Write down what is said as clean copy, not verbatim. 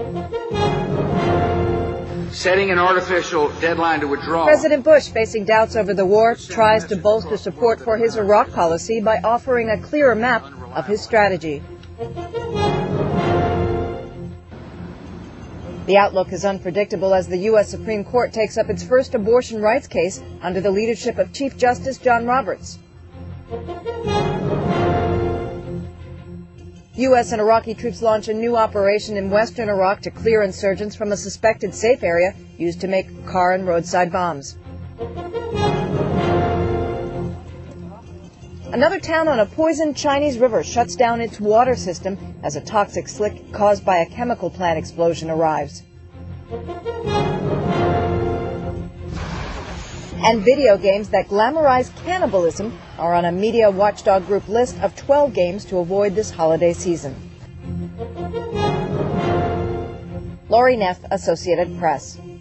Setting an artificial deadline to withdraw. President Bush, facing doubts over the war, tries to bolster support for his Iraq policy by offering a clearer map of his strategy. The outlook is unpredictable as the U.S. Supreme Court takes up its first abortion rights case under the leadership of Chief Justice John Roberts. U.S. and Iraqi troops launch a new operation in western Iraq to clear insurgents from a suspected safe area used to make car and roadside bombs. Another town on a poisoned Chinese river shuts down its water system as a toxic slick caused by a chemical plant explosion arrives. And video games that glamorize cannibalism are on a media watchdog group list of 12 games to avoid this holiday season. Laurie Neff, Associated Press.